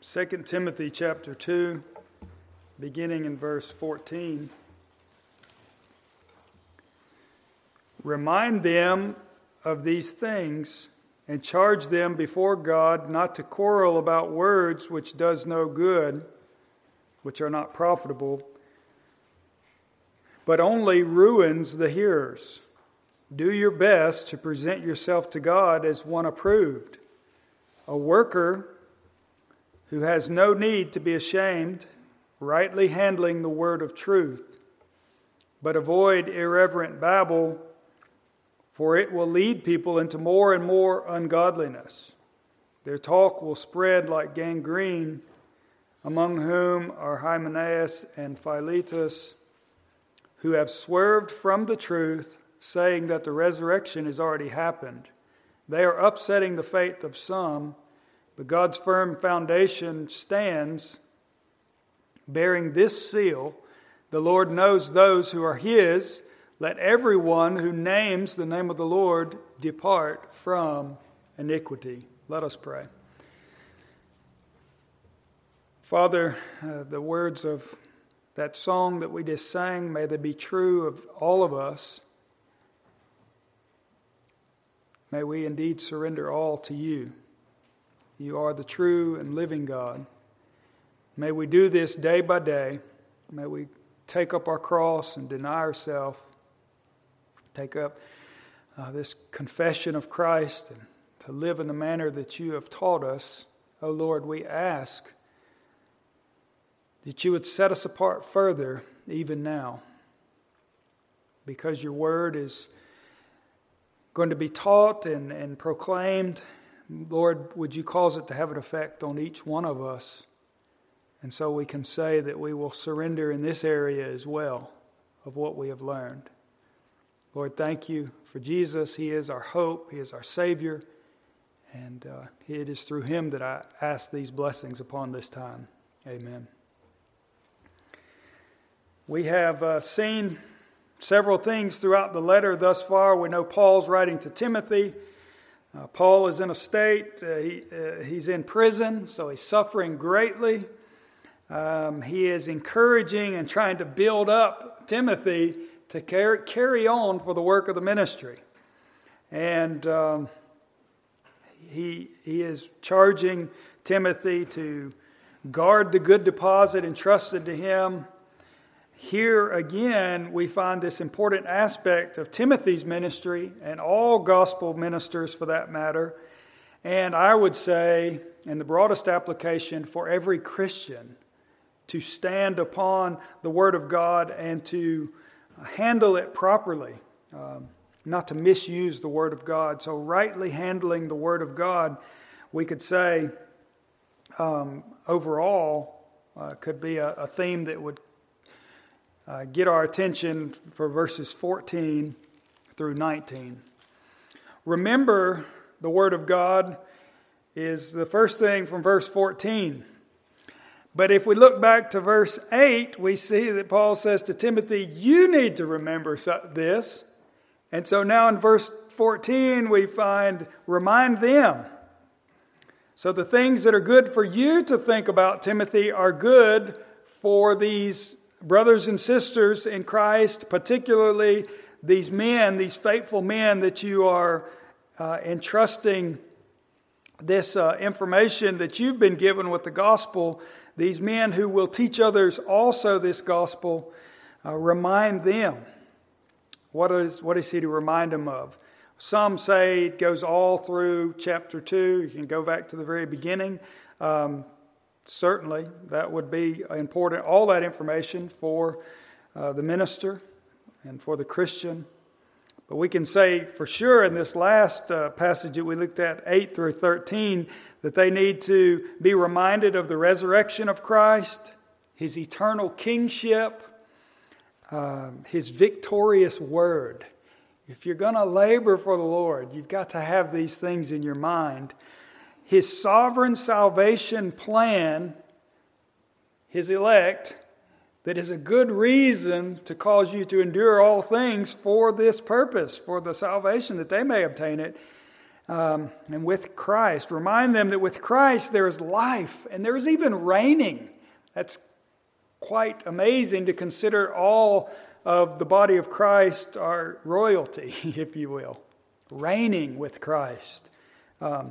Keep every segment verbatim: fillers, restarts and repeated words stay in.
Second Timothy chapter two, beginning in verse fourteen. Remind them of these things and charge them before God not to quarrel about words which does no good, which are not profitable, but only ruins the hearers. Do your best to present yourself to God as one approved, a worker who has no need to be ashamed, rightly handling the word of truth. But avoid irreverent babble, for it will lead people into more and more ungodliness. Their talk will spread like gangrene, among whom are Hymenaeus and Philetus, who have swerved from the truth, saying that the resurrection has already happened. They are upsetting the faith of some, but God's firm foundation stands, bearing this seal: the Lord knows those who are His. Let everyone who names the name of the Lord depart from iniquity. Let us pray. Father, uh, the words of that song that we just sang, may they be true of all of us. May we indeed surrender all to you. You are the true and living God. May we do this day by day. May we take up our cross and deny ourselves. Take up uh, this confession of Christ and to live in the manner that you have taught us. O Lord, we ask that you would set us apart further even now, because your word is going to be taught and, and proclaimed. Lord, would you cause it to have an effect on each one of us? And so we can say that we will surrender in this area as well of what we have learned. Lord, thank you for Jesus. He is our hope. He is our Savior. And uh, it is through Him that I ask these blessings upon this time. Amen. We have uh, seen several things throughout the letter thus far. We know Paul's writing to Timothy. Uh, Paul is in a state, uh, he, uh, he's in prison, so he's suffering greatly. Um, he is encouraging and trying to build up Timothy to carry, carry on for the work of the ministry. And um, he, he is charging Timothy to guard the good deposit entrusted to him. Here again, we find this important aspect of Timothy's ministry and all gospel ministers for that matter. And I would say, in the broadest application, for every Christian to stand upon the Word of God and to handle it properly, um, not to misuse the Word of God. So rightly handling the Word of God, we could say, um, overall, uh, could be a, a theme that would uh, get our attention for verses fourteen through nineteen. Remember, the Word of God is the first thing from verse fourteen. But if we look back to verse eight, we see that Paul says to Timothy, you need to remember this. And so now in verse fourteen, we find, remind them. So the things that are good for you to think about, Timothy, are good for these brothers and sisters in Christ, particularly these men, these faithful men that you are uh, entrusting this uh, information that you've been given with the gospel. These men who will teach others also this gospel, uh, remind them. What is, what is he to remind them of? Some say it goes all through chapter two. You can go back to the very beginning. Um, certainly, that would be important. All that information for uh, the minister and for the Christian. But we can say for sure in this last uh, passage that we looked at, eight through thirteen, that they need to be reminded of the resurrection of Christ, His eternal kingship, um, His victorious word. If you're going to labor for the Lord, you've got to have these things in your mind. His sovereign salvation plan, His elect, that is a good reason to cause you to endure all things for this purpose, for the salvation that they may obtain it. Um, and with Christ. Remind them that with Christ there is life and there is even reigning. That's quite amazing to consider all of the body of Christ are royalty, if you will. Reigning with Christ. Um,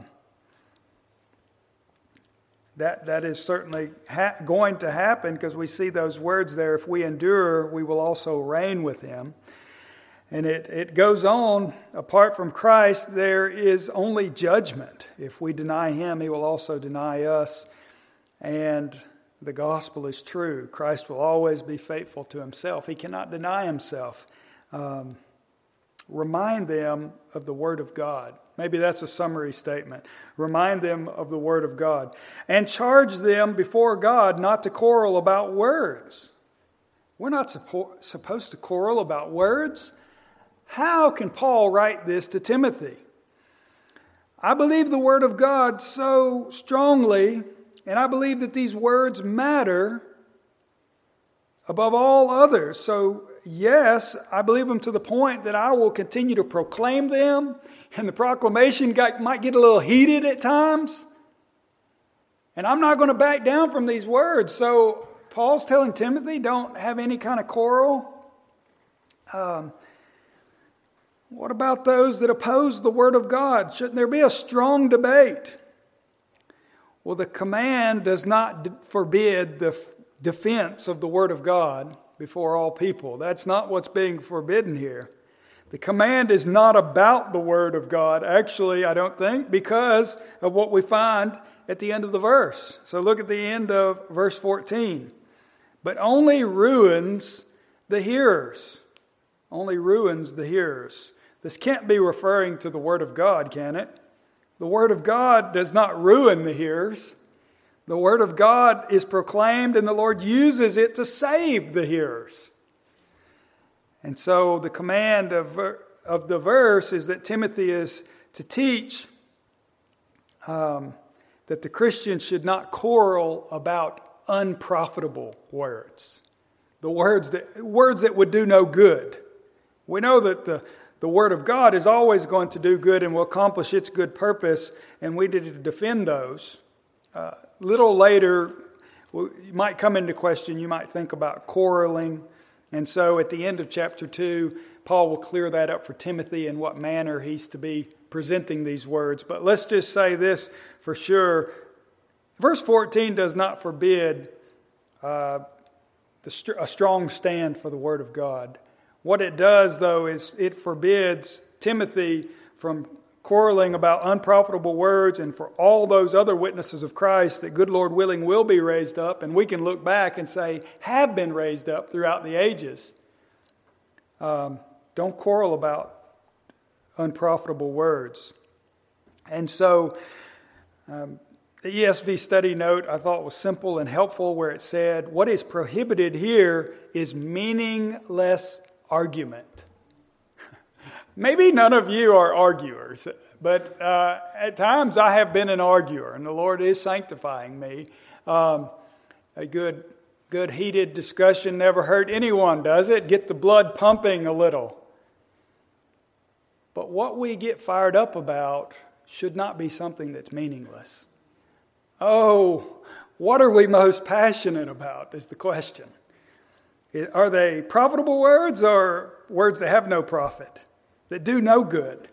that, that is certainly ha- going to happen because we see those words there. If we endure, we will also reign with Him. And it, it goes on, apart from Christ, there is only judgment. If we deny Him, He will also deny us. And the gospel is true. Christ will always be faithful to Himself. He cannot deny Himself. Um, remind them of the Word of God. Maybe that's a summary statement. Remind them of the Word of God. And charge them before God not to quarrel about words. We're not suppo- supposed to quarrel about words. How can Paul write this to Timothy? I believe the Word of God so strongly, and I believe that these words matter above all others. So, yes, I believe them to the point that I will continue to proclaim them, and the proclamation got, might get a little heated at times. And I'm not going to back down from these words. So, Paul's telling Timothy, don't have any kind of quarrel. Um, What about those that oppose the Word of God? Shouldn't there be a strong debate? Well, the command does not forbid the defense of the Word of God before all people. That's not what's being forbidden here. The command is not about the Word of God, actually, I don't think, because of what we find at the end of the verse. So look at the end of verse fourteen. But only ruins the hearers. Only ruins the hearers. This can't be referring to the Word of God, can it? The Word of God does not ruin the hearers. The Word of God is proclaimed and the Lord uses it to save the hearers. And so the command of, of the verse is that Timothy is to teach um, that the Christian should not quarrel about unprofitable words. The words that, words that would do no good. We know that the The Word of God is always going to do good and will accomplish its good purpose, and we need to defend those. Uh, little later, you might come into question, you might think about quarreling. And so at the end of chapter two, Paul will clear that up for Timothy in what manner he's to be presenting these words. But let's just say this for sure. Verse fourteen does not forbid uh, the st- a strong stand for the Word of God. What it does, though, is it forbids Timothy from quarreling about unprofitable words and for all those other witnesses of Christ that, good Lord willing, will be raised up. And we can look back and say, have been raised up throughout the ages. Um, don't quarrel about unprofitable words. And so, um, the E S V study note I thought was simple and helpful, where it said, what is prohibited here is meaningless argument. Maybe none of you are arguers, but uh, at times I have been an arguer, and the Lord is sanctifying me. Um, a good, good heated discussion never hurt anyone, does it? Get the blood pumping a little. But what we get fired up about should not be something that's meaningless. Oh, what are we most passionate about is the question. Are they profitable words or words that have no profit, that do no good?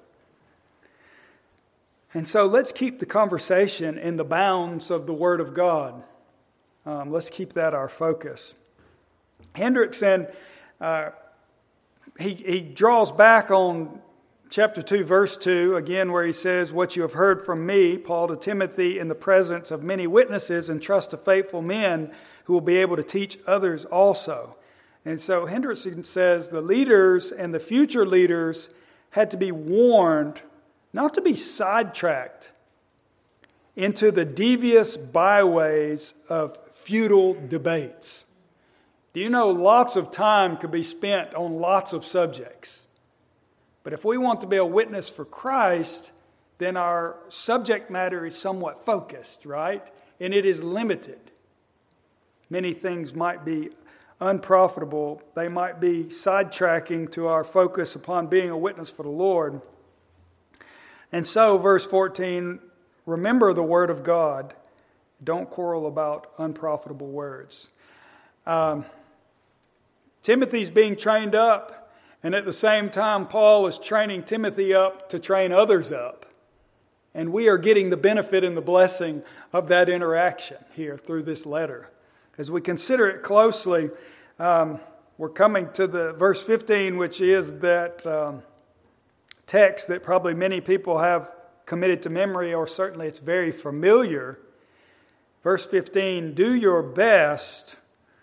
And so let's keep the conversation in the bounds of the Word of God. Um, let's keep that our focus. Hendrickson, uh, he, he draws back on chapter two, verse two, again, where he says, what you have heard from me, Paul to Timothy, in the presence of many witnesses, and trust to faithful men who will be able to teach others also. And so Hendrickson says the leaders and the future leaders had to be warned not to be sidetracked into the devious byways of futile debates. Do you know lots of time could be spent on lots of subjects? But if we want to be a witness for Christ, then our subject matter is somewhat focused, right? And it is limited. Many things might be unprofitable. They might be sidetracking to our focus upon being a witness for the Lord. And so, verse fourteen, remember the word of God. Don't quarrel about unprofitable words. Um, Timothy's being trained up, and at the same time, Paul is training Timothy up to train others up. And we are getting the benefit and the blessing of that interaction here through this letter. As we consider it closely, um, we're coming to the verse fifteen, which is that um, text that probably many people have committed to memory, or certainly it's very familiar. Verse fifteen, do your best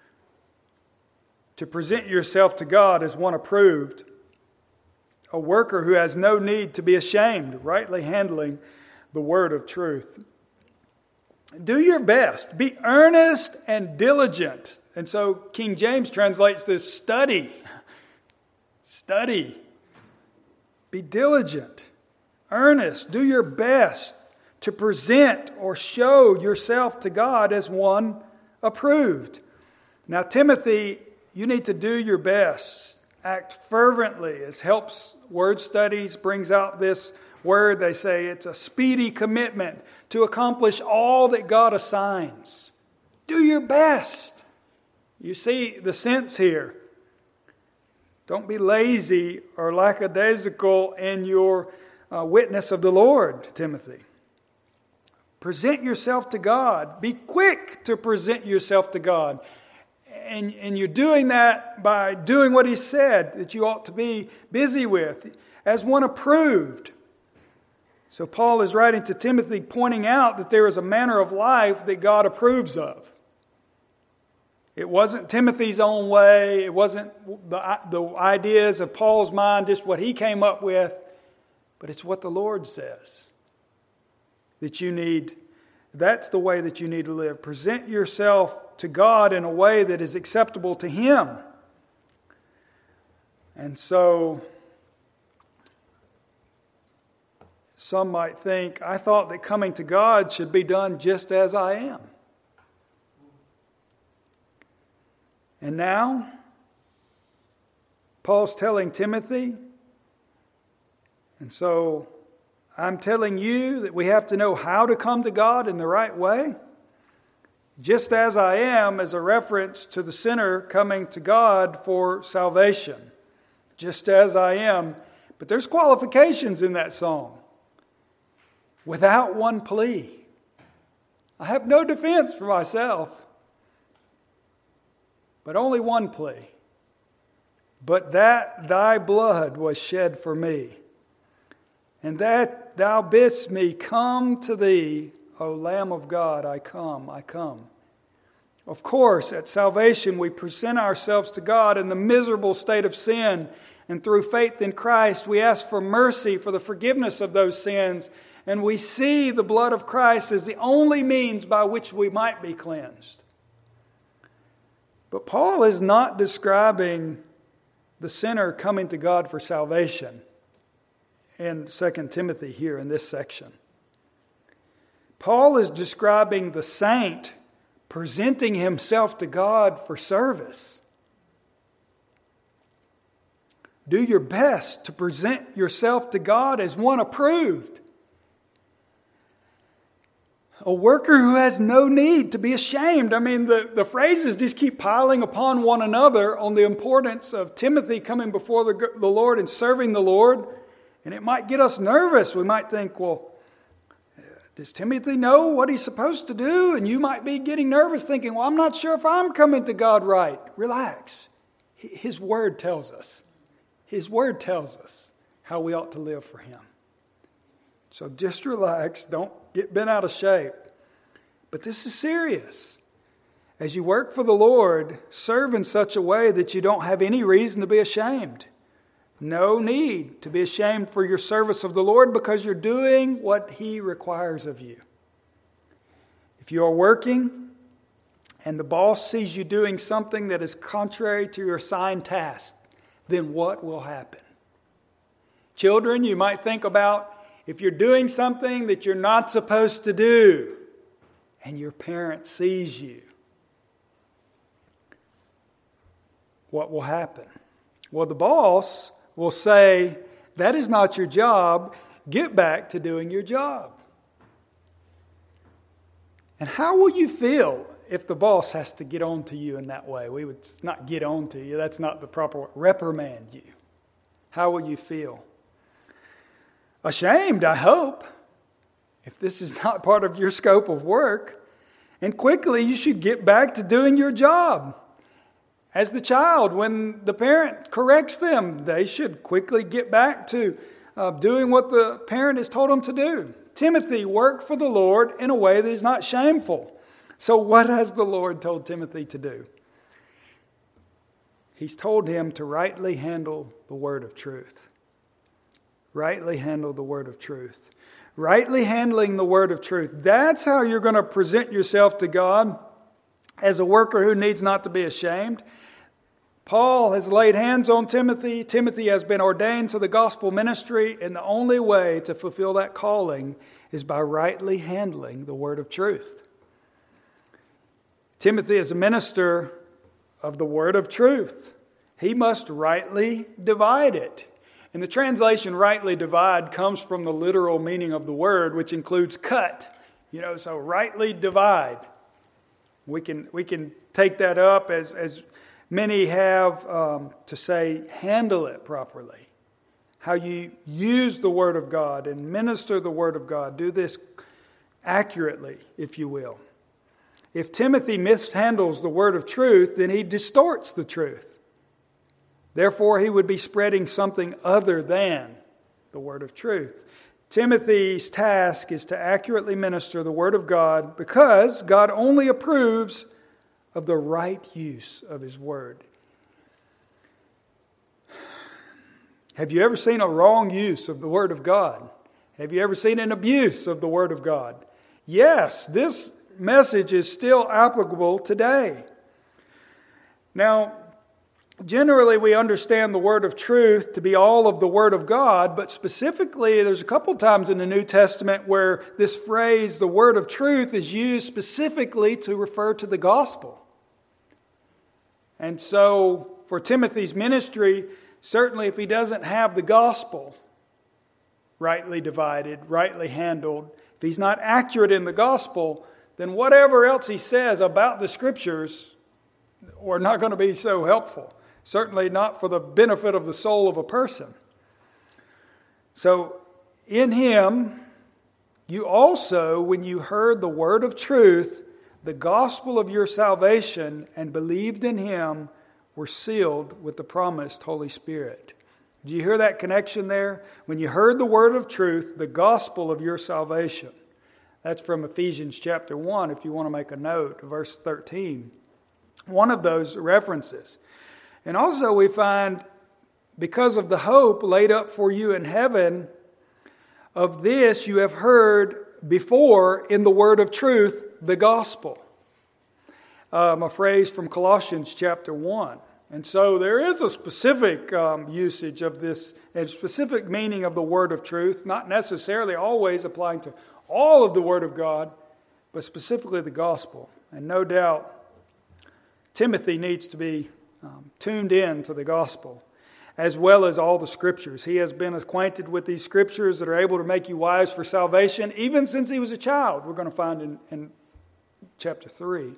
to present yourself to God as one approved, a worker who has no need to be ashamed, rightly handling the word of truth. Do your best. Be earnest and diligent. And so King James translates this study. Study. Be diligent. Earnest. Do your best to present or show yourself to God as one approved. Now, Timothy, you need to do your best. Act fervently. As Helps Word Studies brings out this word, they say it's a speedy commitment to accomplish all that God assigns. Do your best. You see the sense here. Don't be lazy or lackadaisical in your uh, witness of the Lord, Timothy. Present yourself to God. Be quick to present yourself to God. And, and you're doing that by doing what he said that you ought to be busy with, as one approved. So Paul is writing to Timothy, pointing out that there is a manner of life that God approves of. It wasn't Timothy's own way. It wasn't the, the ideas of Paul's mind, just what he came up with. But it's what the Lord says that you need. That's the way that you need to live. Present yourself to God in a way that is acceptable to Him. And so some might think, I thought that coming to God should be done just as I am. And now, Paul's telling Timothy, and so I'm telling you that we have to know how to come to God in the right way. Just as I am as a reference to the sinner coming to God for salvation. Just as I am. But there's qualifications in that song. Without one plea. I have no defense for myself. But only one plea. But that thy blood was shed for me. And that thou bidst me come to thee, O Lamb of God, I come, I come. Of course, at salvation we present ourselves to God in the miserable state of sin, and through faith in Christ we ask for mercy for the forgiveness of those sins, and we see the blood of Christ as the only means by which we might be cleansed. But Paul is not describing the sinner coming to God for salvation in Second Timothy here in this section. Paul is describing the saint presenting himself to God for service. Do your best to present yourself to God as one approved. A worker who has no need to be ashamed. I mean, the, the phrases just keep piling upon one another on the importance of Timothy coming before the, the Lord and serving the Lord. And it might get us nervous. We might think, well, does Timothy know what he's supposed to do? And you might be getting nervous thinking, well, I'm not sure if I'm coming to God right. Relax. His word tells us. His word tells us how we ought to live for Him. So just relax. Don't get bent out of shape. But this is serious. As you work for the Lord, serve in such a way that you don't have any reason to be ashamed. No need to be ashamed for your service of the Lord because you're doing what He requires of you. If you are working and the boss sees you doing something that is contrary to your assigned task, then what will happen? Children, you might think about if you're doing something that you're not supposed to do and your parent sees you, what will happen? Well, the boss will say, that is not your job. get back to doing your job. And how will you feel if the boss has to get on to you in that way? We would not get on to you. That's not the proper word. Reprimand you. How will you feel? Ashamed, I hope, if this is not part of your scope of work. And quickly you should get back to doing your job. As the child, when the parent corrects them, they should quickly get back to uh, doing what the parent has told them to do. Timothy, work for the Lord in a way that is not shameful. So what has the Lord told Timothy to do? He's told him to rightly handle the word of truth. Rightly handle the word of truth. Rightly handling the word of truth. That's how you're going to present yourself to God as a worker who needs not to be ashamed. Paul has laid hands on Timothy. Timothy has been ordained to the gospel ministry, and the only way to fulfill that calling is by rightly handling the word of truth. Timothy is a minister of the word of truth. He must rightly divide it. And the translation rightly divide comes from the literal meaning of the word, which includes cut. You know, so rightly divide. We can we can take that up as, as many have um, to say, handle it properly. How you use the Word of God and minister the Word of God. Do this accurately, if you will. If Timothy mishandles the Word of truth, then he distorts the truth. Therefore, he would be spreading something other than the Word of truth. Timothy's task is to accurately minister the Word of God because God only approves of the right use of His Word. Have you ever seen a wrong use of the Word of God? Have you ever seen an abuse of the Word of God? Yes, this message is still applicable today. Now, generally, we understand the word of truth to be all of the Word of God, but specifically, there's a couple times in the New Testament where this phrase, the word of truth, is used specifically to refer to the gospel. And so, for Timothy's ministry, certainly if he doesn't have the gospel rightly divided, rightly handled, if he's not accurate in the gospel, then whatever else he says about the Scriptures are not going to be so helpful. Certainly not for the benefit of the soul of a person. So, in him, you also, when you heard the word of truth, the gospel of your salvation, and believed in him, were sealed with the promised Holy Spirit. Do you hear that connection there? When you heard the word of truth, the gospel of your salvation. That's from Ephesians chapter one, if you want to make a note, verse thirteen. One of those references. And also we find, because of the hope laid up for you in heaven, of this you have heard before in the word of truth, the gospel. Um, a phrase from Colossians chapter one. And so there is a specific um, usage of this, a specific meaning of the word of truth, not necessarily always applying to all of the word of God, but specifically the gospel. And no doubt, Timothy needs to be um, tuned in to the gospel, as well as all the Scriptures. He has been acquainted with these Scriptures that are able to make you wise for salvation, even since he was a child, we're going to find in, in chapter three.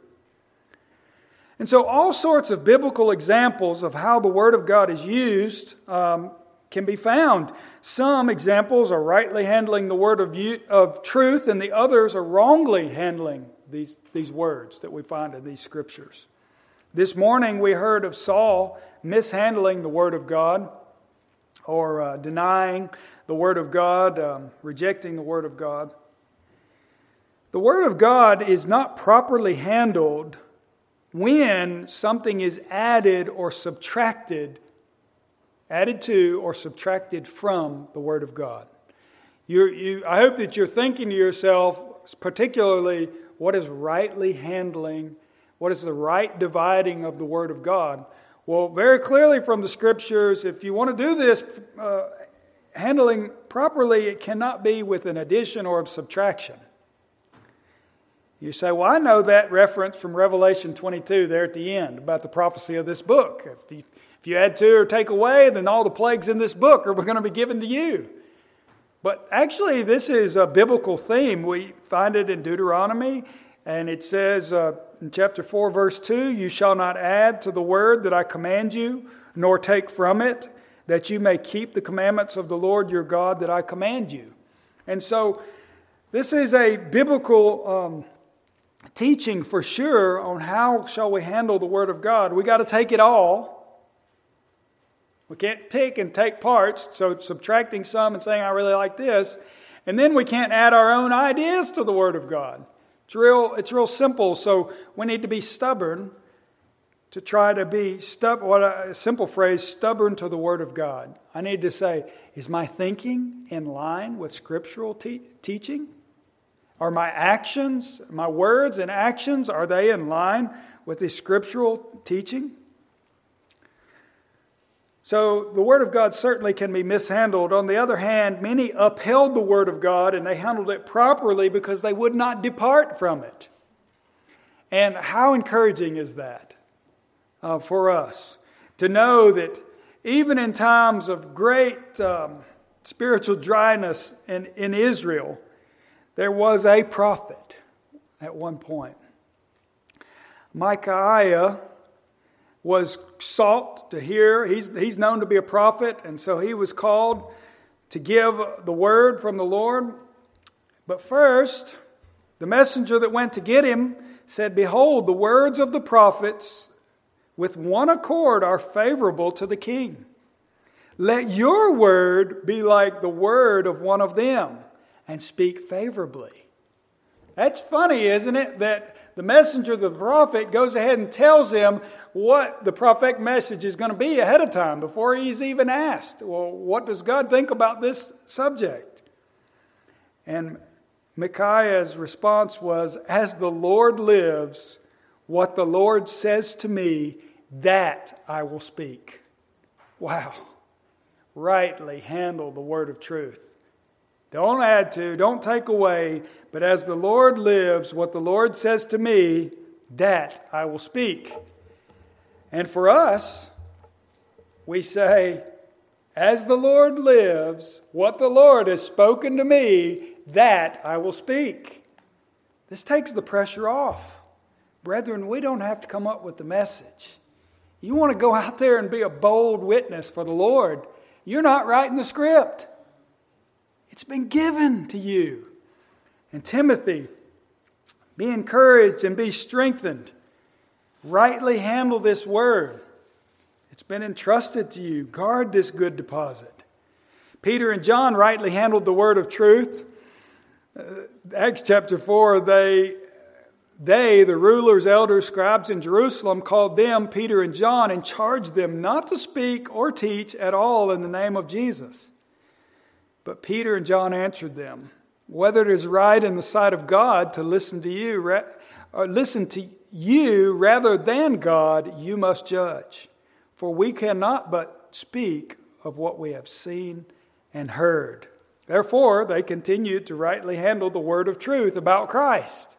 And so all sorts of biblical examples of how the Word of God is used um, can be found. Some examples are rightly handling the word of, of truth, and the others are wrongly handling these, these words that we find in these Scriptures. This morning we heard of Saul mishandling the Word of God, or uh, denying the Word of God, um, rejecting the Word of God. The Word of God is not properly handled when something is added or subtracted, added to or subtracted from the Word of God. You, you, I hope that you're thinking to yourself, particularly, what is rightly handling, what is the right dividing of the Word of God? Well, very clearly from the Scriptures, if you want to do this, uh, handling properly, it cannot be with an addition or a subtraction. You say, well, I know that reference from Revelation twenty-two there at the end about the prophecy of this book. If you, if you add to or take away, then all the plagues in this book are going to be given to you. But actually, this is a biblical theme. We find it in Deuteronomy, and it says uh, in chapter four, verse two, "You shall not add to the word that I command you, nor take from it, that you may keep the commandments of the Lord your God that I command you." And so, this is a biblical um, teaching for sure on how shall we handle the Word of God. We got to take it all. We can't pick and take parts, so subtracting some and saying, I really like this. And then we can't add our own ideas to the Word of God. It's real, it's real simple, so we need to be stubborn to try to be, stub, what a simple phrase, stubborn to the Word of God. I need to say, is my thinking in line with scriptural te- teaching? Are my actions, my words and actions, are they in line with the scriptural teaching? So the Word of God certainly can be mishandled. On the other hand, many upheld the Word of God and they handled it properly because they would not depart from it. And how encouraging is that uh, for us to know that even in times of great um, spiritual dryness in, in Israel, there was a prophet at one point. Micaiah was sought to hear. He's, he's known to be a prophet, and so he was called to give the word from the Lord. But first, the messenger that went to get him said, "Behold, the words of the prophets with one accord are favorable to the king. Let your word be like the word of one of them, and speak favorably." That's funny, isn't it? That the messenger of the prophet goes ahead and tells him what the prophetic message is going to be ahead of time before he's even asked. Well, what does God think about this subject? And Micaiah's response was, "As the Lord lives, what the Lord says to me, that I will speak." Wow. Rightly handle the word of truth. Don't add to, don't take away, but as the Lord lives, what the Lord says to me, that I will speak. And for us, we say, as the Lord lives, what the Lord has spoken to me, that I will speak. This takes the pressure off. Brethren, we don't have to come up with the message. You want to go out there and be a bold witness for the Lord, you're not writing the script. It's been given to you. And Timothy, be encouraged and be strengthened. Rightly handle this word. It's been entrusted to you. Guard this good deposit. Peter and John rightly handled the word of truth. Uh, Acts chapter four, they, they, the rulers, elders, scribes in Jerusalem, called them, Peter and John, and charged them not to speak or teach at all in the name of Jesus. But Peter and John answered them, "Whether it is right in the sight of God to listen to you, or listen to you rather than God, you must judge. For we cannot but speak of what we have seen and heard." Therefore, they continued to rightly handle the word of truth about Christ.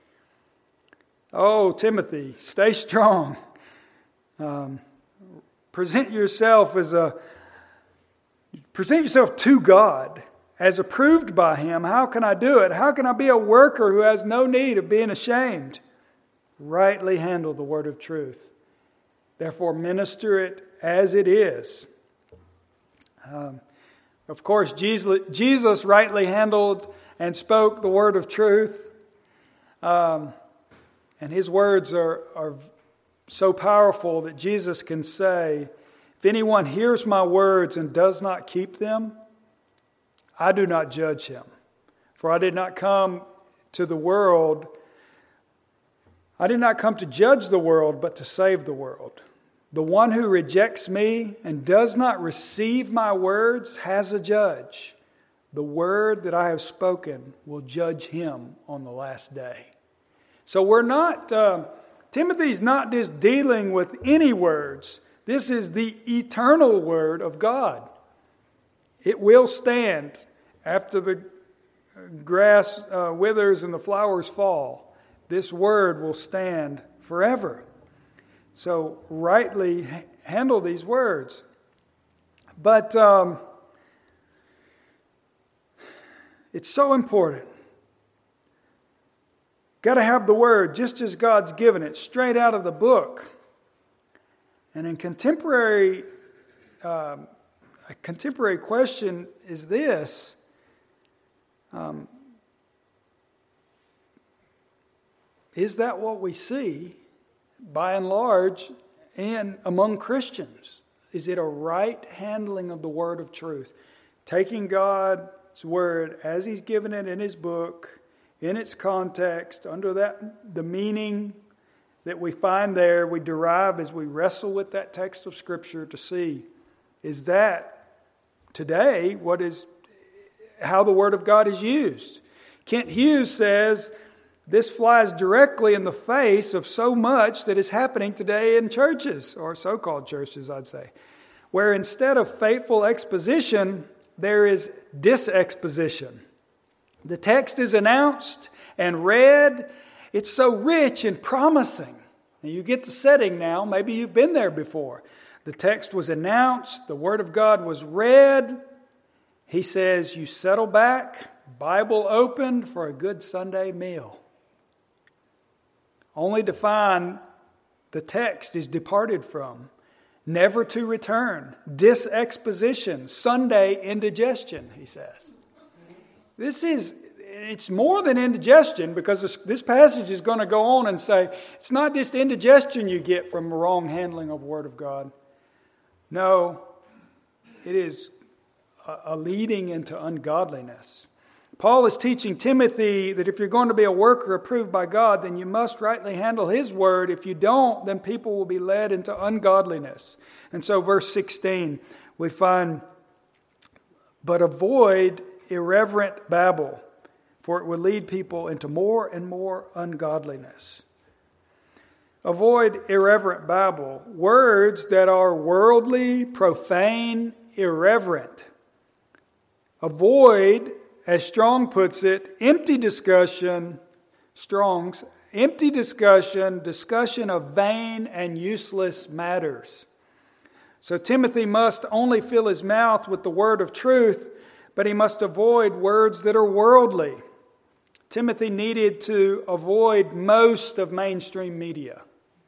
Oh, Timothy, stay strong. Um, present yourself as a Present yourself to God as approved by Him. How can I do it? How can I be a worker who has no need of being ashamed? Rightly handle the word of truth. Therefore, minister it as it is. Um, of course, Jesus, Jesus rightly handled and spoke the word of truth. Um, and His words are, are so powerful that Jesus can say, "If anyone hears my words and does not keep them, I do not judge him. For I did not come to the world, I did not come to judge the world, but to save the world. The one who rejects me and does not receive my words has a judge. The word that I have spoken will judge him on the last day." So we're not, uh, Timothy's not just dealing with any words. This is the eternal word of God. It will stand after the grass uh, withers and the flowers fall. This word will stand forever. So rightly ha- handle these words. But um, It's so important. Got to have the Word just as God's given it, straight out of the book. And in contemporary, uh, a contemporary question is this. Um, is that what we see, by and large, and among Christians? Is it a right handling of the word of truth? Taking God's word as He's given it in His book, in its context, under that the meaning that we find there, we derive as we wrestle with that text of Scripture to see, is that today what is how the Word of God is used? Kent Hughes says this flies directly in the face of so much that is happening today in churches, or so-called churches, I'd say, where instead of faithful exposition, there is disexposition. The text is announced and read. It's so rich and promising. And you get the setting now. Maybe you've been there before. The text was announced. The Word of God was read. He says, you settle back, Bible opened for a good Sunday meal. Only to find the text is departed from, never to return, disexposition, Sunday indigestion, he says. This is, it's more than indigestion, because this, this passage is going to go on and say, it's not just indigestion you get from wrong handling of the Word of God. No, it is a, a leading into ungodliness. Paul is teaching Timothy that if you're going to be a worker approved by God, then you must rightly handle His word. If you don't, then people will be led into ungodliness. And so verse sixteen, we find, but avoid irreverent babble, for it will lead people into more and more ungodliness. Avoid irreverent babble, words that are worldly, profane, irreverent. Avoid, as Strong puts it, empty discussion, Strong's, empty discussion, discussion of vain and useless matters. So Timothy must only fill his mouth with the word of truth, but he must avoid words that are worldly. Timothy needed to avoid most of mainstream media.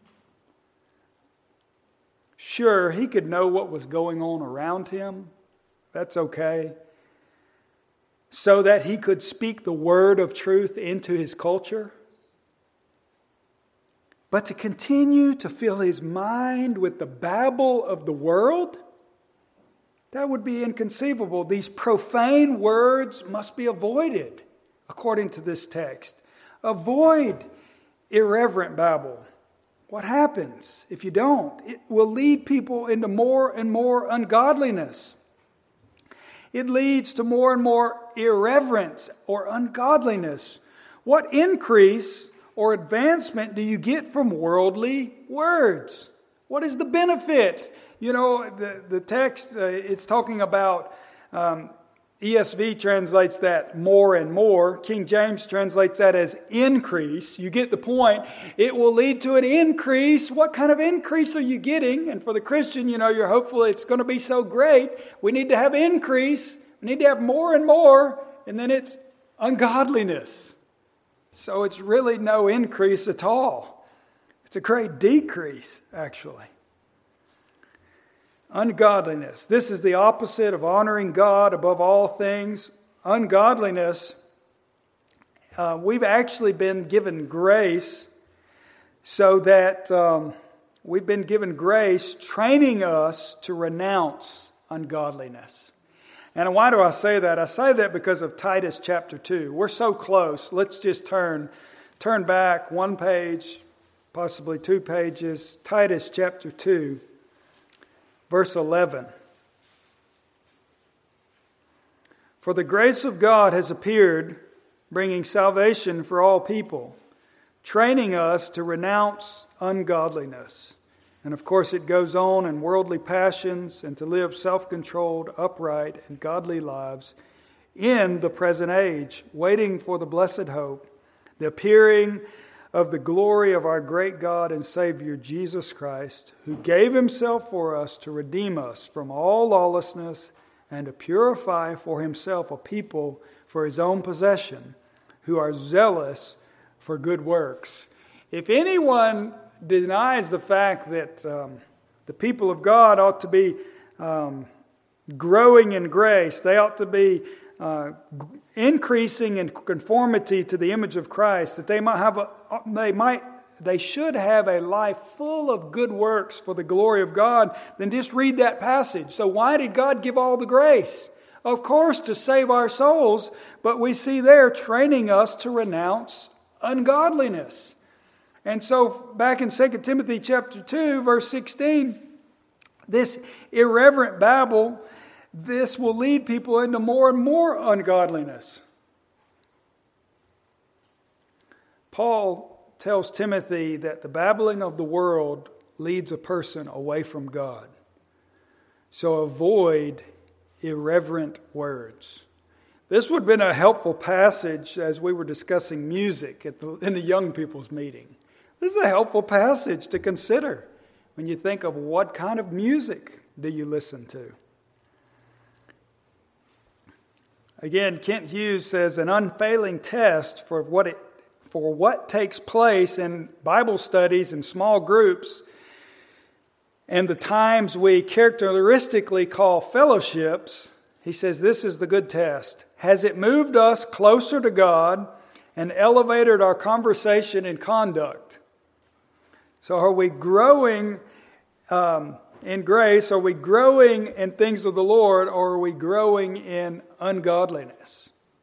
Sure, he could know what was going on around him. That's okay. So that he could speak the word of truth into his culture. But to continue to fill his mind with the babble of the world, that would be inconceivable. These profane words must be avoided, according to this text. Avoid irreverent babble. What happens if you don't? It will lead people into more and more ungodliness. It leads to more and more irreverence or ungodliness. What increase or advancement do you get from worldly words? What is the benefit? You know, the, the text, uh, it's talking about, um, E S V translates that more and more. King James translates that as increase. You get the point. It will lead to an increase. What kind of increase are you getting? And for the Christian, you know, you're hopeful it's going to be so great. We need to have increase. We need to have more and more. And then it's ungodliness. So it's really no increase at all. It's a great decrease, actually. Ungodliness. This is the opposite of honoring God above all things. Ungodliness, uh, we've actually been given grace so that um, we've been given grace training us to renounce ungodliness. And why do I say that? I say that because of Titus chapter two. We're so close. Let's just turn, turn back one page, possibly two pages. Titus chapter two. Verse eleven. For the grace of God has appeared, bringing salvation for all people, training us to renounce ungodliness. And of course it goes on in worldly passions and to live self-controlled, upright, and godly lives in the present age, waiting for the blessed hope, the appearing of the glory of our great God and Savior Jesus Christ, who gave Himself for us to redeem us from all lawlessness and to purify for Himself a people for his own possession, who are zealous for good works. If anyone denies the fact that um, the people of God ought to be um, growing in grace, they ought to be uh, increasing in conformity to the image of Christ, that they might have a, they might they should have a life full of good works for the glory of God, then just read that passage. So why did God give all the grace? Of course, to save our souls, but we see there training us to renounce ungodliness. And so back in Second Timothy chapter two, verse sixteen, this irreverent babble, this will lead people into more and more ungodliness. Paul tells Timothy that the babbling of the world leads a person away from God. So avoid irreverent words. This would have been a helpful passage as we were discussing music at the, in the young people's meeting. This is a helpful passage to consider when you think of what kind of music do you listen to. Again, Kent Hughes says an unfailing test for what it for what takes place in Bible studies in small groups and the times we characteristically call fellowships, he says this is the good test. Has it moved us closer to God and elevated our conversation and conduct? So are we growing um, in grace? Are we growing in things of the Lord, or are we growing in ungodliness?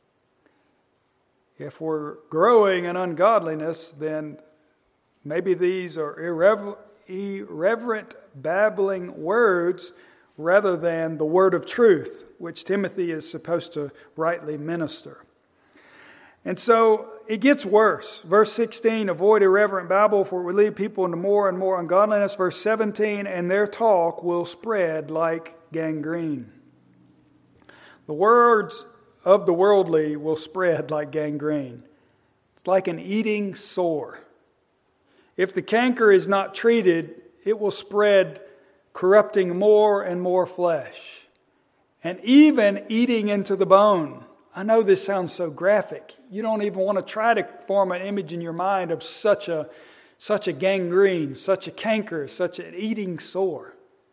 If we're growing in ungodliness, then maybe these are irrever- irreverent babbling words rather than the word of truth, which Timothy is supposed to rightly minister. And so it gets worse. Verse sixteen, avoid irreverent babble, for it will lead people into more and more ungodliness. Verse seventeen, and their talk will spread like gangrene. The words of the worldly will spread like gangrene. It's like an eating sore. If the canker is not treated, it will spread, corrupting more and more flesh, and even eating into the bone. I know this sounds so graphic. You don't even want to try to form an image in your mind of such a, such a gangrene, such a canker, such an eating sore.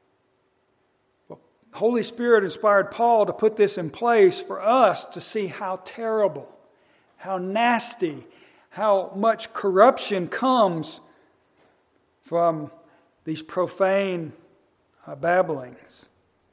Holy Spirit inspired Paul to put this in place for us to see how terrible, how nasty, how much corruption comes from these profane uh, babblings.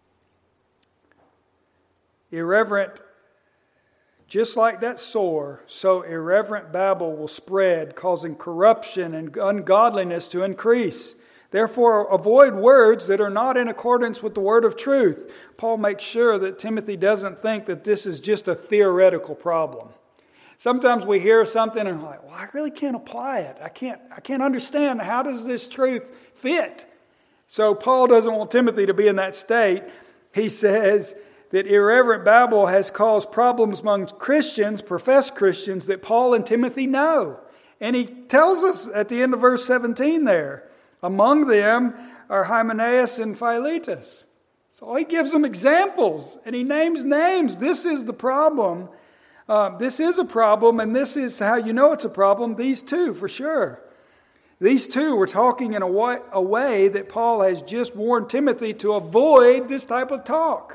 Irreverent, just like that sore, so irreverent babble will spread, causing corruption and ungodliness to increase. Therefore, avoid words that are not in accordance with the word of truth. Paul makes sure that Timothy doesn't think that this is just a theoretical problem. Sometimes we hear something and we're like, well, I really can't apply it. I can't, I can't understand, how does this truth fit? So Paul doesn't want Timothy to be in that state. He says that irreverent babble has caused problems among Christians, professed Christians, that Paul and Timothy know. And he tells us at the end of verse seventeen there, among them are Hymenaeus and Philetus. So he gives them examples and he names names. This is the problem. Uh, this is a problem, and this is how you know it's a problem. These two, for sure. These two were talking in a way, a way that Paul has just warned Timothy to avoid this type of talk.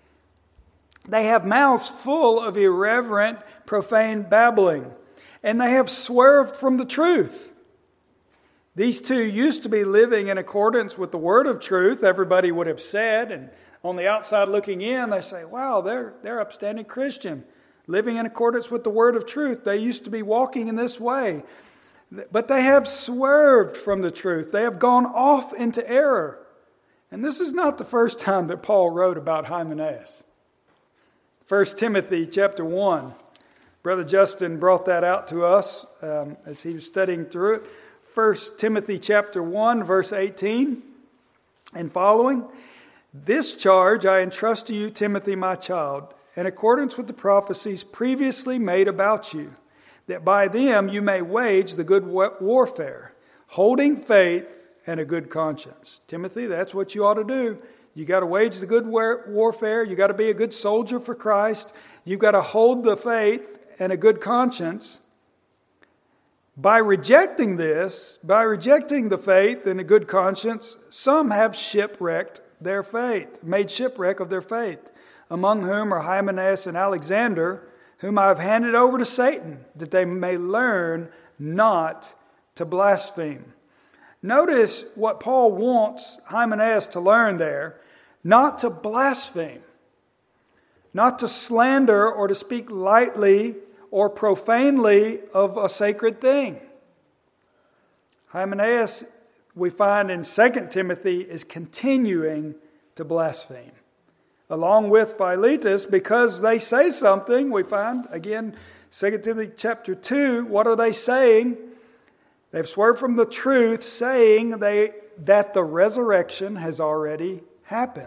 They have mouths full of irreverent, profane babbling, and they have swerved from the truth. These two used to be living in accordance with the word of truth, everybody would have said, and on the outside looking in, they say, wow, they're, they're upstanding Christian, living in accordance with the word of truth. They used to be walking in this way, but they have swerved from the truth. They have gone off into error. And this is not the first time that Paul wrote about Hymenaeus. First Timothy chapter one, Brother Justin brought that out to us um, as he was studying through it. First Timothy chapter one, verse eighteen and following. This charge I entrust to you, Timothy, my child, in accordance with the prophecies previously made about you, that by them you may wage the good warfare, holding faith and a good conscience. Timothy, that's what you ought to do. You got to wage the good warfare. You got to be a good soldier for Christ. You've got to hold the faith and a good conscience. By rejecting this, by rejecting the faith and a good conscience, some have shipwrecked their faith, made shipwreck of their faith, among whom are Hymenaeus and Alexander, whom I have handed over to Satan, that they may learn not to blaspheme. Notice what Paul wants Hymenaeus to learn there, not to blaspheme, not to slander or to speak lightly or profanely of a sacred thing. Hymenaeus, we find in Second Timothy, is continuing to blaspheme. Along with Philetus, because they say something, we find, again, Second Timothy chapter two, what are they saying? They've swerved from the truth, saying they that the resurrection has already happened.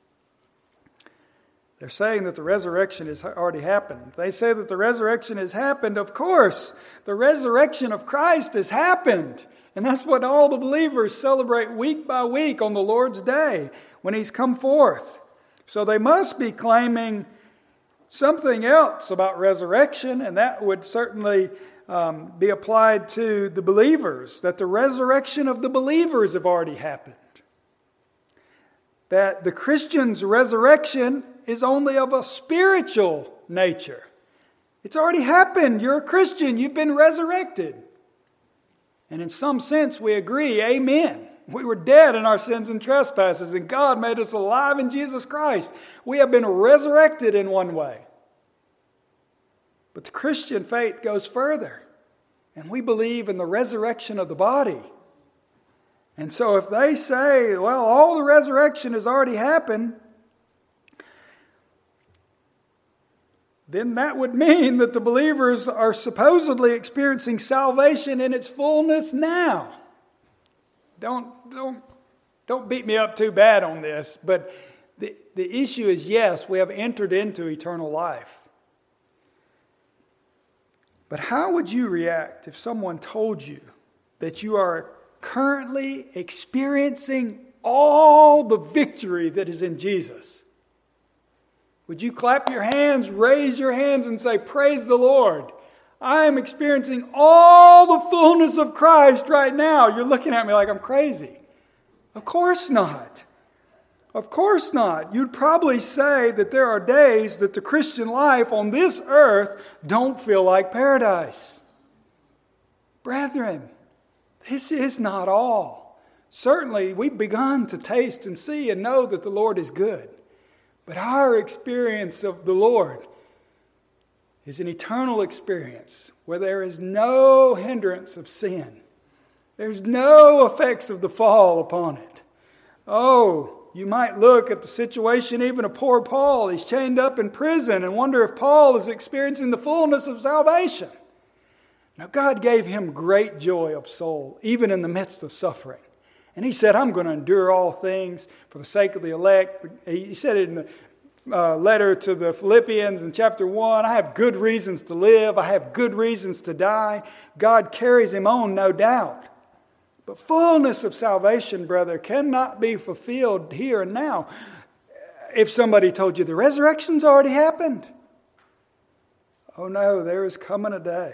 They're saying that the resurrection has already happened. They say that the resurrection has happened. Of course, the resurrection of Christ has happened. And that's what all the believers celebrate week by week on the Lord's Day when He's come forth. So they must be claiming something else about resurrection, and that would certainly um, be applied to the believers, that the resurrection of the believers have already happened. That the Christian's resurrection is only of a spiritual nature. It's already happened. You're a Christian. You've been resurrected. And in some sense, we agree, amen. We were dead in our sins and trespasses, and God made us alive in Jesus Christ. We have been resurrected in one way. But the Christian faith goes further, and we believe in the resurrection of the body. And so if they say, well, all the resurrection has already happened, then that would mean that the believers are supposedly experiencing salvation in its fullness now. Don't, don't, don't beat me up too bad on this, but the, the issue is, yes, we have entered into eternal life. But how would you react if someone told you that you are currently experiencing all the victory that is in Jesus? Would you clap your hands, raise your hands, and say, praise the Lord? I am experiencing all the fullness of Christ right now. You're looking at me like I'm crazy. Of course not. Of course not. You'd probably say that there are days that the Christian life on this earth don't feel like paradise. Brethren, this is not all. Certainly, we've begun to taste and see and know that the Lord is good. But our experience of the Lord is an eternal experience where there is no hindrance of sin. There's no effects of the fall upon it. Oh, you might look at the situation even of poor Paul. He's chained up in prison and wonder if Paul is experiencing the fullness of salvation. Now, God gave him great joy of soul, even in the midst of suffering. And he said, I'm going to endure all things for the sake of the elect. He said it in the uh, letter to the Philippians in chapter one. I have good reasons to live. I have good reasons to die. God carries him on, no doubt. But fullness of salvation, brother, cannot be fulfilled here and now. If somebody told you the resurrection's already happened. Oh no, there is coming a day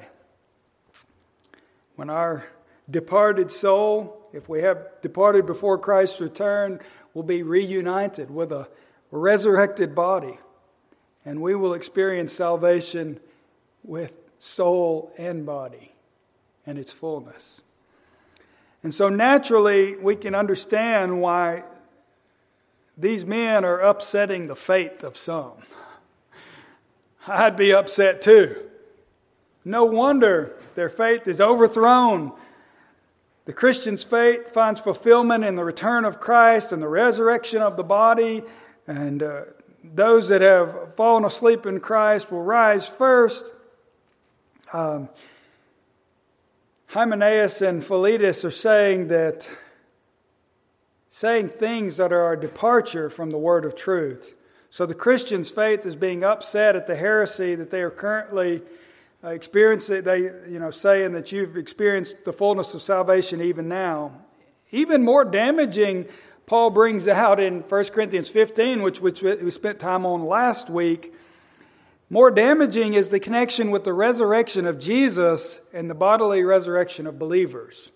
when our departed soul, if we have departed before Christ's return, will be reunited with a resurrected body. And we will experience salvation with soul and body and its fullness. And so naturally, we can understand why these men are upsetting the faith of some. I'd be upset too. No wonder their faith is overthrown. The Christian's faith finds fulfillment in the return of Christ and the resurrection of the body. And uh, those that have fallen asleep in Christ will rise first. Um, Hymenaeus and Philetus are saying that, saying things that are a departure from the word of truth. So the Christian's faith is being upset at the heresy that they are currently uh, experiencing. They, you know, saying that you've experienced the fullness of salvation even now. Even more damaging, Paul brings out in First Corinthians fifteen, which, which we spent time on last week. More damaging is the connection with the resurrection of Jesus and the bodily resurrection of believers.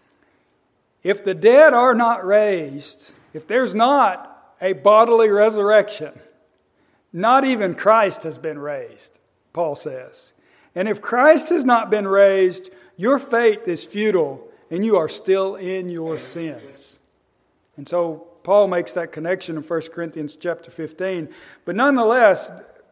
If the dead are not raised, if there's not a bodily resurrection, not even Christ has been raised, Paul says. And if Christ has not been raised, your faith is futile and you are still in your sins. And so Paul makes that connection in First Corinthians chapter fifteen. But nonetheless,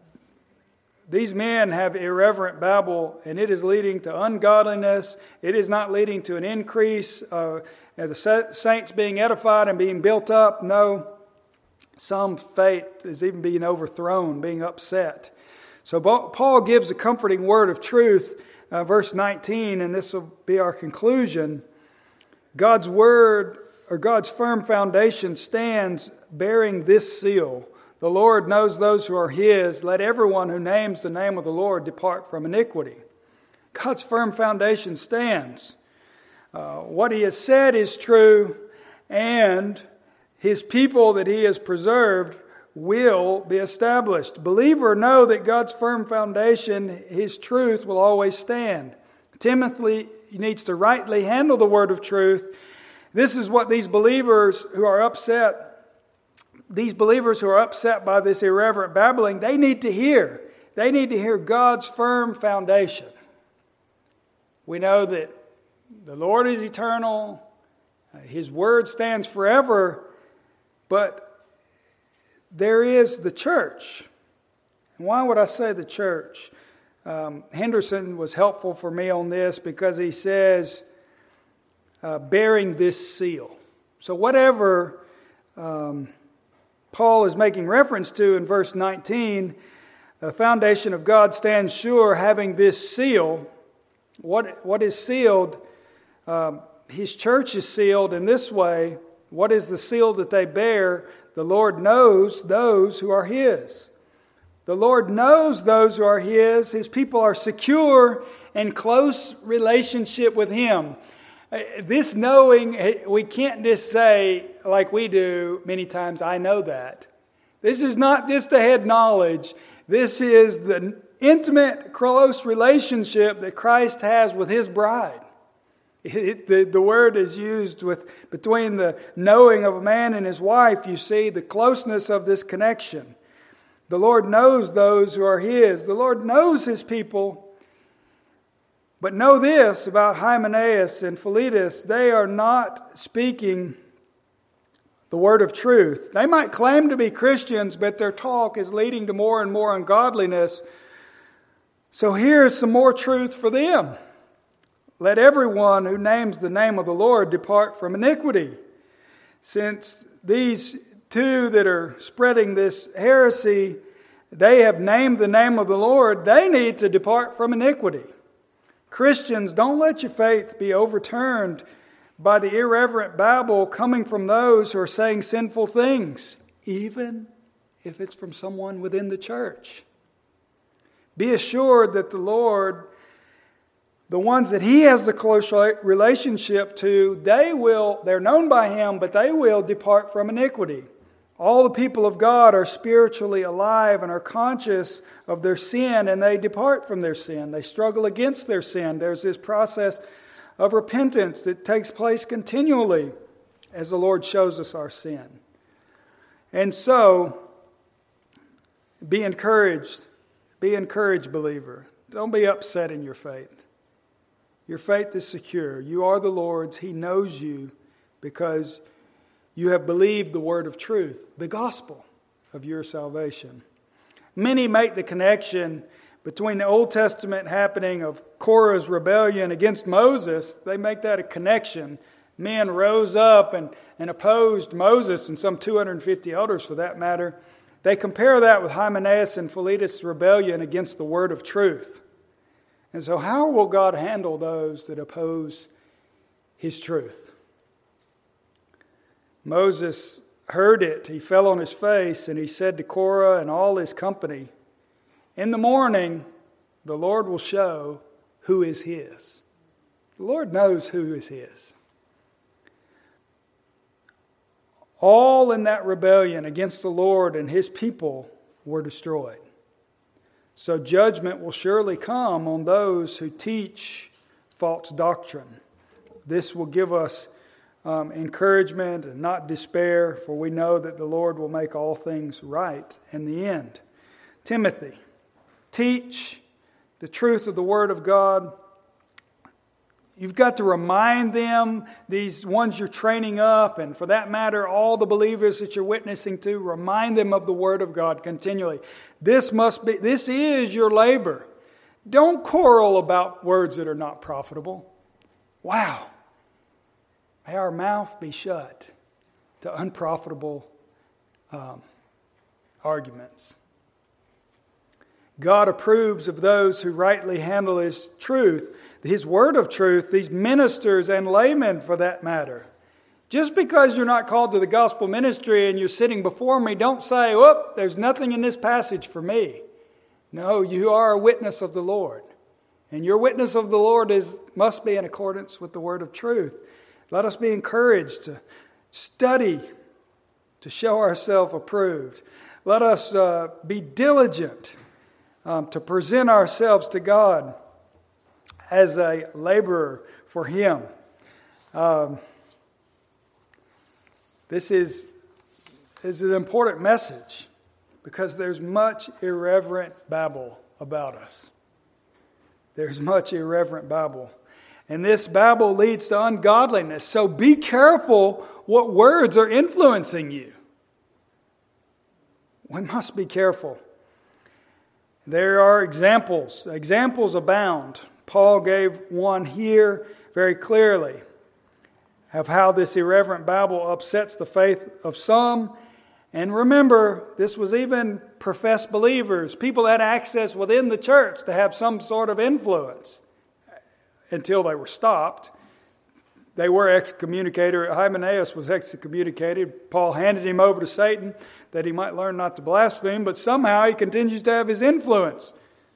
these men have irreverent babble, and it is leading to ungodliness. It is not leading to an increase of uh, the saints being edified and being built up. No, some faith is even being overthrown, being upset. So Paul gives a comforting word of truth, uh, verse nineteen, and this will be our conclusion. God's word, or God's firm foundation, stands bearing this seal. The Lord knows those who are His. Let everyone who names the name of the Lord depart from iniquity. God's firm foundation stands. Uh, what He has said is true, and His people that He has preserved will be established. Believer, know that God's firm foundation, His truth, will always stand. Timothy needs to rightly handle the word of truth. This is what these believers who are upset These believers who are upset by this irreverent babbling, they need to hear. They need to hear God's firm foundation. We know that the Lord is eternal. His word stands forever. But there is the church. And why would I say the church? Um, Henderson was helpful for me on this because he says, uh, bearing this seal. So whatever Um, Paul is making reference to in verse nineteen, the foundation of God stands sure, having this seal. What, what is sealed? Um, his church is sealed in this way. What is the seal that they bear? The Lord knows those who are His. The Lord knows those who are His. His people are secure in close relationship with Him. This knowing, we can't just say, like we do many times, I know that. This is not just a head knowledge. This is the intimate, close relationship that Christ has with His bride. It, the, the word is used with between the knowing of a man and his wife. You see the closeness of this connection. The Lord knows those who are His. The Lord knows His people. But know this about Hymenaeus and Philetus, they are not speaking the word of truth. They might claim to be Christians, but their talk is leading to more and more ungodliness. So here's some more truth for them. Let everyone who names the name of the Lord depart from iniquity. Since these two that are spreading this heresy, they have named the name of the Lord, they need to depart from iniquity. Christians, don't let your faith be overturned by the irreverent babble coming from those who are saying sinful things, even if it's from someone within the church. Be assured that the Lord, the ones that He has the close relationship to, they will, they're known by Him, but they will depart from iniquity. All the people of God are spiritually alive and are conscious of their sin, and they depart from their sin. They struggle against their sin. There's this process of repentance that takes place continually as the Lord shows us our sin. And so, be encouraged. Be encouraged, believer. Don't be upset in your faith. Your faith is secure. You are the Lord's. He knows you because you have believed the word of truth, the gospel of your salvation. Many make the connection between the Old Testament happening of Korah's rebellion against Moses. They make that a connection. Men rose up and, and opposed Moses and some two hundred fifty elders for that matter. They compare that with Hymenaeus and Philetus' rebellion against the word of truth. And so how will God handle those that oppose His truth? Moses heard it. He fell on his face and he said to Korah and all his company, in the morning, the Lord will show who is His. The Lord knows who is His. All in that rebellion against the Lord and His people were destroyed. So judgment will surely come on those who teach false doctrine. This will give us um, encouragement and not despair, for we know that the Lord will make all things right in the end. Timothy, teach the truth of the Word of God. You've got to remind them, these ones you're training up, and for that matter, all the believers that you're witnessing to, remind them of the Word of God continually. This must be, this is your labor. Don't quarrel about words that are not profitable. Wow. May our mouth be shut to unprofitable um, arguments. God approves of those who rightly handle His truth, His word of truth, these ministers and laymen for that matter. Just because you're not called to the gospel ministry and you're sitting before me, don't say, whoop, there's nothing in this passage for me. No, you are a witness of the Lord. And your witness of the Lord is must be in accordance with the word of truth. Let us be encouraged to study, to show ourselves approved. Let us uh, be diligent um, to present ourselves to God as a laborer for Him. Um, this is, is an important message because there's much irreverent babble about us. There's much irreverent babble. And this babble leads to ungodliness. So be careful what words are influencing you. We must be careful. There are examples. Examples abound. Paul gave one here very clearly of how this irreverent babble upsets the faith of some. And remember, this was even professed believers, people that had access within the church to have some sort of influence until they were stopped. They were excommunicated. Hymenaeus was excommunicated. Paul handed him over to Satan that he might learn not to blaspheme, but somehow he continues to have his influence.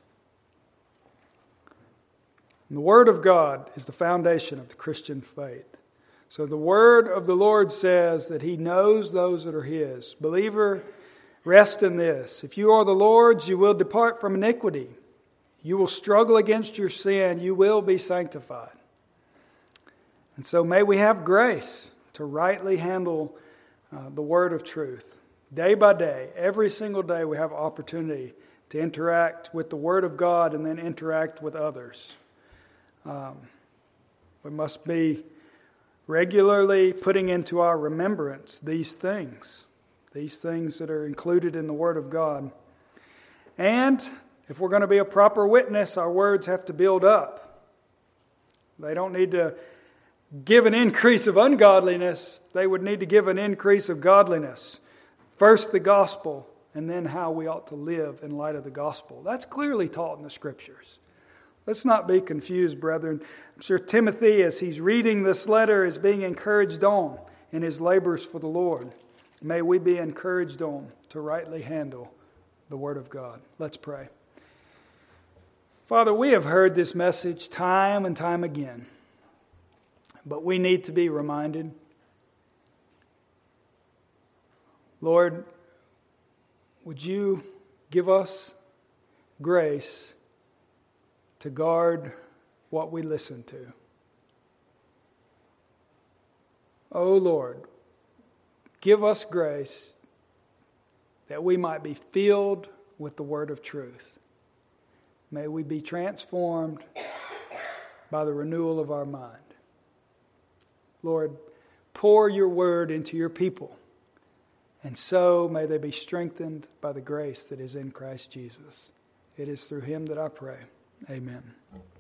And the Word of God is the foundation of the Christian faith. So the Word of the Lord says that He knows those that are His. Believer, rest in this. If you are the Lord's, you will depart from iniquity. You will struggle against your sin. You will be sanctified. And so may we have grace to rightly handle uh, the word of truth. Day by day, every single day, we have opportunity to interact with the Word of God and then interact with others. Um, we must be regularly putting into our remembrance these things, these things that are included in the Word of God. And if we're going to be a proper witness, our words have to build up. They don't need to give an increase of ungodliness. They would need to give an increase of godliness. First the gospel, and then how we ought to live in light of the gospel. That's clearly taught in the Scriptures. Let's not be confused, brethren. I'm sure Timothy, as he's reading this letter, is being encouraged on in his labors for the Lord. May we be encouraged on to rightly handle the Word of God. Let's pray. Father, we have heard this message time and time again, but we need to be reminded. Lord, would you give us grace to guard what we listen to? Oh Lord, give us grace that we might be filled with the word of truth. May we be transformed by the renewal of our mind. Lord, pour your word into your people, and so may they be strengthened by the grace that is in Christ Jesus. It is through him that I pray. Amen.